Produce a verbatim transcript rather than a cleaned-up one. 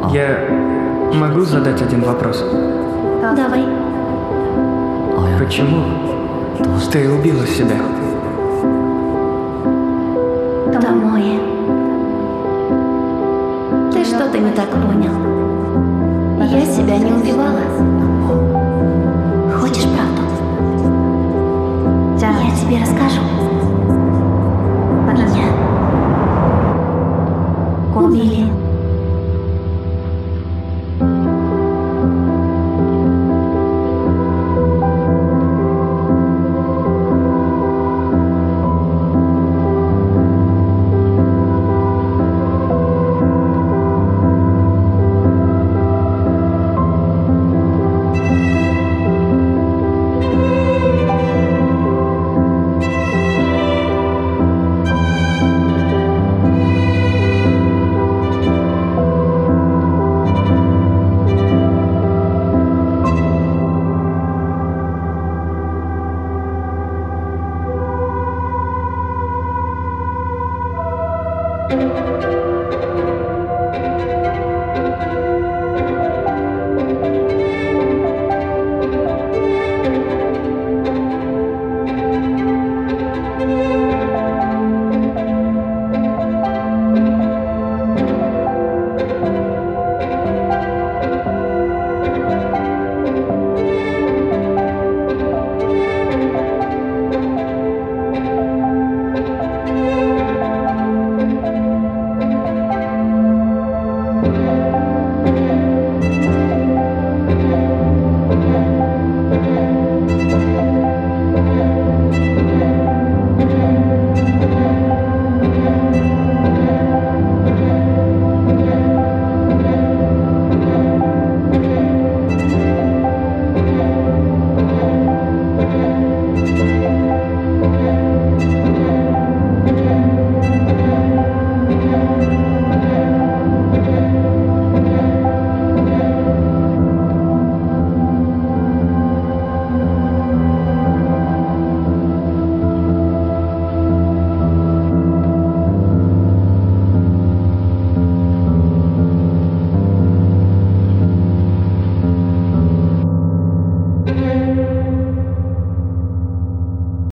Я могу задать один вопрос? Давай. Почему ты убила себя? Томоэ. Ты что-то не так понял. Я себя не убивала. Хочешь правду? Я тебе расскажу. Меня убили.